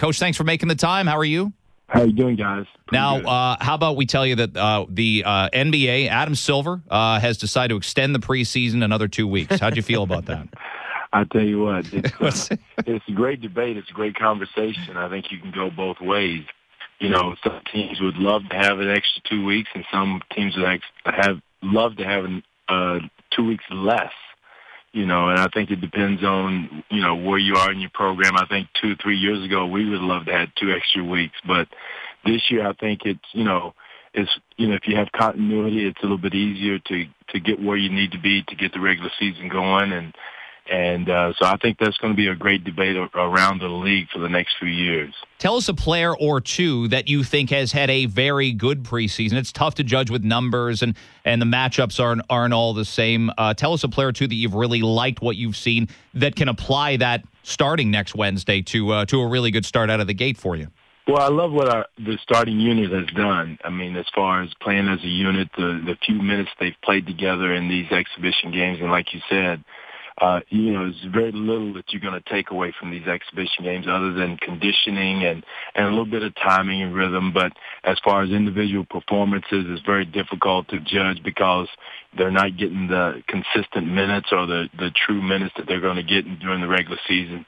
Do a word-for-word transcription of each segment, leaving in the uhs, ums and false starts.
Coach, thanks for making the time. How are you? How you doing, guys? Pretty now, good. uh, how about we tell you that uh, the uh, N B A, Adam Silver, uh, has decided to extend the preseason another two weeks. How'd you feel about that? I tell you what, it's, uh, it's a great debate. It's a great conversation. I think you can go both ways. You know, some teams would love to have an extra two weeks, and some teams would ex- have love to have uh, two weeks less. You know, and I think it depends on, you know, where you are in your program. I think two, three years ago, we would love to have two extra weeks. But this year, I think it's, you know, it's, you know, if you have continuity, it's a little bit easier to, to get where you need to be to get the regular season going. And, and uh, so I think that's going to be a great debate around the league for the next few years. Tell us a player or two that you think has had a very good preseason. It's tough to judge with numbers, and, and the matchups aren't, aren't all the same. Uh, tell us a player or two that you've really liked what you've seen that can apply that starting next Wednesday to uh, to a really good start out of the gate for you. Well, I love what our, the starting unit has done. I mean, as far as playing as a unit, the, the few minutes they've played together in these exhibition games, and like you said, Uh, you know, there's very little that you're going to take away from these exhibition games other than conditioning and, and a little bit of timing and rhythm. But as far as individual performances, it's very difficult to judge because they're not getting the consistent minutes or the, the true minutes that they're going to get during the regular season.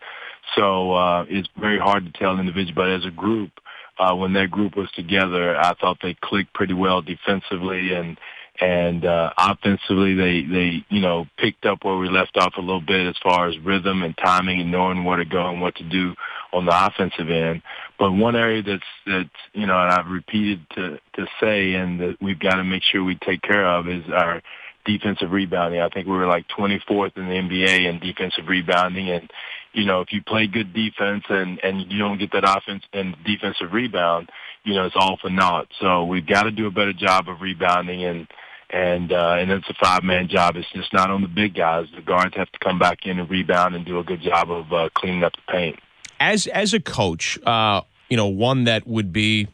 So uh, it's very hard to tell individually. But as a group, uh, when that group was together, I thought they clicked pretty well defensively, and And uh, offensively, they, they, you know, picked up where we left off a little bit as far as rhythm and timing and knowing where to go and what to do on the offensive end. But one area that's, that's you know, and I've repeated to, to say and that we've got to make sure we take care of is our defensive rebounding. I think we were like twenty-fourth in the N B A in defensive rebounding. And, you know, if you play good defense and, and you don't get that offense and defensive rebound, you know, it's all for naught. So we've got to do a better job of rebounding, and, and, uh, and it's a five-man job. It's just not on the big guys. The guards have to come back in and rebound and do a good job of uh, cleaning up the paint. As, as a coach, uh, you know, one that would be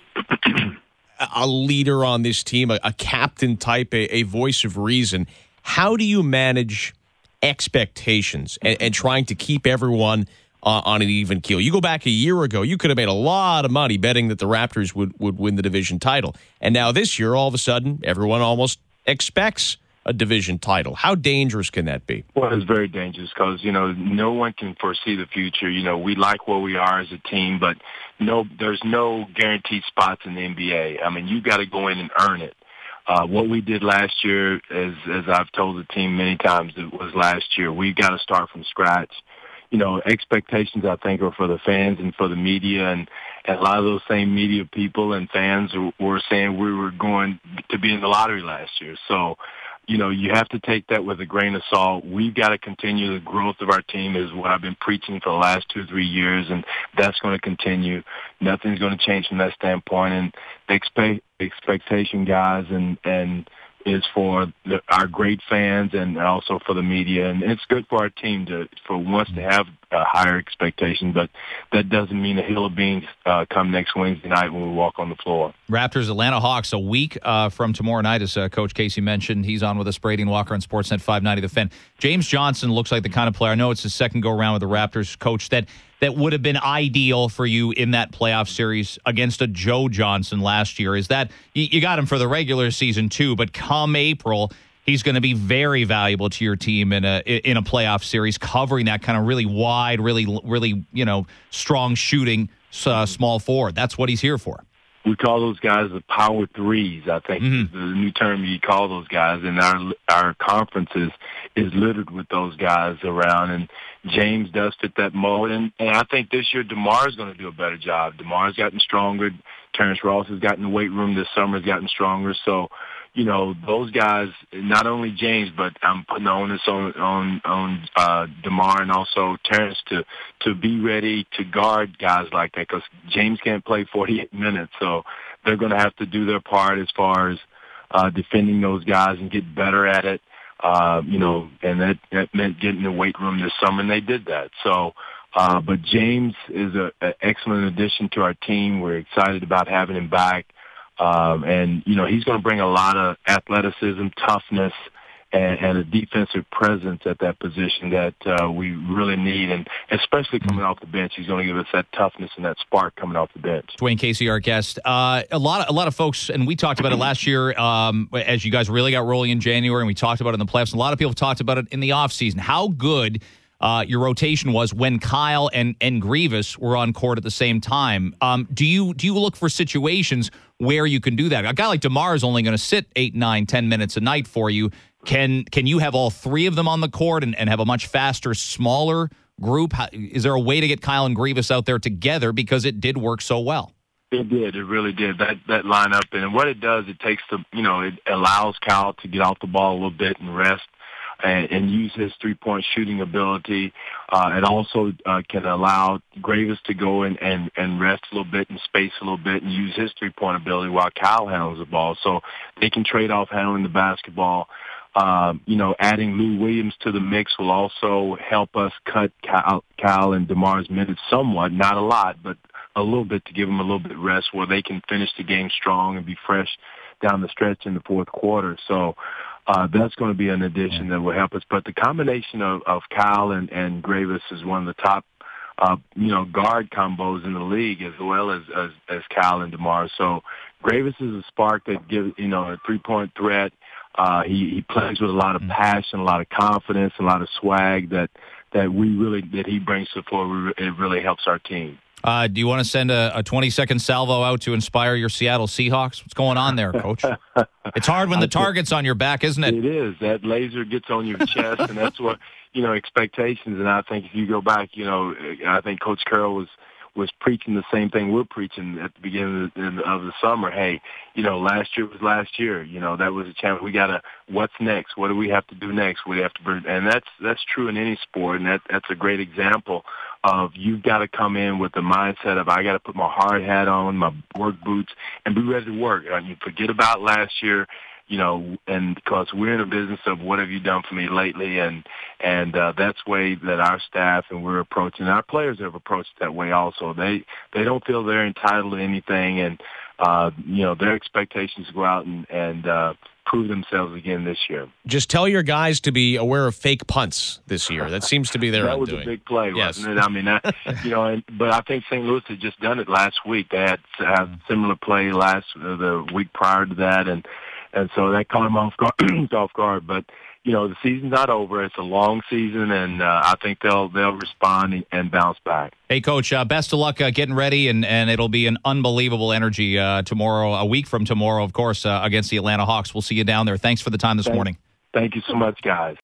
a leader on this team, a, a captain type, a, a voice of reason, how do you manage expectations and, and trying to keep everyone uh, on an even keel? You go back a year ago, you could have made a lot of money betting that the Raptors would, would win the division title. And now this year, all of a sudden, everyone almost expects a division title. How dangerous can that be? Well, it's very dangerous because, you know, no one can foresee the future. You know, we like where we are as a team, but no, there's no guaranteed spots in the N B A. I mean, you got to go in and earn it. Uh, what we did last year, as, as I've told the team many times, it was last year. We got to start from scratch. You know, expectations, I think, are for the fans and for the media, and, and a lot of those same media people and fans were saying we were going to be in the lottery last year. So, you know, you have to take that with a grain of salt. We've got to continue the growth of our team is what I've been preaching for the last two, three years, and that's going to continue. Nothing's going to change from that standpoint. And the expect, expectation, guys, and, and is for the, our great fans and also for the media. And it's good for our team to, for once to have a higher expectation, but that doesn't mean a hill of beans uh, come next Wednesday night when we walk on the floor. Raptors, Atlanta Hawks, a week uh, from tomorrow night, as uh, Coach Casey mentioned. He's on with us, Brady and Walker on Sportsnet five ninety The Fan. James Johnson looks like the kind of player, I know it's his second go-around with the Raptors, coach, that that would have been ideal for you in that playoff series against a Joe Johnson last year. Is that, you, you got him for the regular season too, but come April, he's going to be very valuable to your team in a in a playoff series, covering that kind of really wide, really, really, you know, strong shooting uh, small forward. That's what he's here for. We call those guys the power threes, I think, mm-hmm. is the new term you call those guys. And our our conferences is littered with those guys around. And James does fit that mold. And, and I think this year DeMar is going to do a better job. DeMar's gotten stronger. Terrence Ross has gotten in the weight room this summer, has gotten stronger. So, you know, those guys, not only James, but I'm putting the onus on on on uh, DeMar and also Terrence to to be ready to guard guys like that, because James can't play forty-eight minutes, so they're going to have to do their part as far as uh, defending those guys and get better at it. Uh, you know, and that, that meant getting in the weight room this summer, and they did that. So, uh, but James is an excellent addition to our team. We're excited about having him back. Um, and, you know, he's going to bring a lot of athleticism, toughness, and, and a defensive presence at that position that uh, we really need, and especially coming off the bench, he's going to give us that toughness and that spark coming off the bench. Dwayne Casey, our guest. Uh, a lot, of, a lot of folks, and we talked about it last year um, as you guys really got rolling in January, and we talked about it in the playoffs. A lot of people talked about it in the offseason. How good uh, your rotation was when Kyle and and Grievous were on court at the same time. Um, do you do you look for situations where you can do that? A guy like DeMar is only going to sit eight, nine, ten minutes a night for you. Can can you have all three of them on the court and, and have a much faster, smaller group? How, is there a way to get Kyle and Grievous out there together, because it did work so well? It did. It really did. That that lineup, and what it does, it takes the you know it allows Kyle to get off the ball a little bit and rest, and, and use his three-point shooting ability. Uh, it also uh, can allow Grievous to go in and, and rest a little bit and space a little bit and use his three-point ability while Kyle handles the ball. So they can trade off handling the basketball. Um, you know, adding Lou Williams to the mix will also help us cut Kyle, Kyle and DeMar's minutes somewhat, not a lot, but a little bit, to give them a little bit of rest where they can finish the game strong and be fresh down the stretch in the fourth quarter. So uh, that's going to be an addition that will help us. But the combination of, of Kyle and, and Grievous is one of the top, uh, you know, guard combos in the league, as well as, as, as Kyle and DeMar. So Grievous is a spark that gives, you know, a three-point threat. Uh, he, he plays with a lot of passion, a lot of confidence, a lot of swag that, that we really, that he brings to the floor. It really helps our team. Uh, do you want to send a, a twenty-second salvo out to inspire your Seattle Seahawks? What's going on there, Coach? It's hard when the target's on your back, isn't it? It is. That laser gets on your chest, and that's what, you know, expectations. And I think if you go back, you know, I think Coach Carroll was, was preaching the same thing we're preaching at the beginning of the, of the summer. Hey, you know, last year was last year. You know, that was a challenge. We got to, what's next? What do we have to do next? What do we have to bring? And that's, that's true in any sport. And that, that's a great example of, you've got to come in with the mindset of, I got to put my hard hat on, my work boots, and be ready to work. I mean, forget about last year. You know, and because we're in a business of what have you done for me lately, and and uh, that's the way that our staff and we're approaching. Our players have approached that way also. They they don't feel they're entitled to anything, and uh, you know, their expectations to go out and and uh, prove themselves again this year. Just tell your guys to be aware of fake punts this year. That seems to be their that undoing. was a big play, yes. wasn't it? I mean, that, you know, and, but I think Saint Louis had just done it last week. They had, had similar play last uh, the week prior to that, and. And so that caught him off guard, off guard. But, you know, the season's not over. It's a long season, and uh, I think they'll they'll respond and bounce back. Hey, Coach, uh, best of luck uh, getting ready, and, and it'll be an unbelievable energy uh, tomorrow, a week from tomorrow, of course, uh, against the Atlanta Hawks. We'll see you down there. Thanks for the time this Thanks. morning. Thank you so much, guys.